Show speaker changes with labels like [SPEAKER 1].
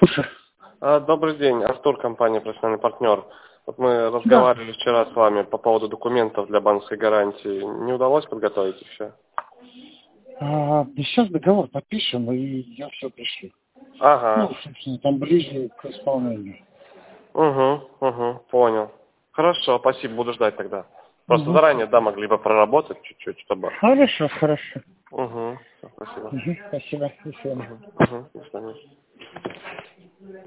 [SPEAKER 1] Слушай.
[SPEAKER 2] Добрый день, Артур, компания «Профессиональный партнер». Вот мы
[SPEAKER 1] Да.
[SPEAKER 2] разговаривали вчера с вами по поводу документов для банковской гарантии. Не удалось подготовить еще?
[SPEAKER 1] Сейчас договор подпишем, и я все пришлю.
[SPEAKER 2] Ага.
[SPEAKER 1] Собственно, там ближе к исполнению.
[SPEAKER 2] Понял. Хорошо, спасибо, буду ждать тогда. Просто
[SPEAKER 1] Угу.
[SPEAKER 2] заранее, да, могли бы проработать чуть-чуть, чтобы...
[SPEAKER 1] Хорошо.
[SPEAKER 2] Спасибо.
[SPEAKER 1] Спасибо. До свидания.
[SPEAKER 2] До свидания.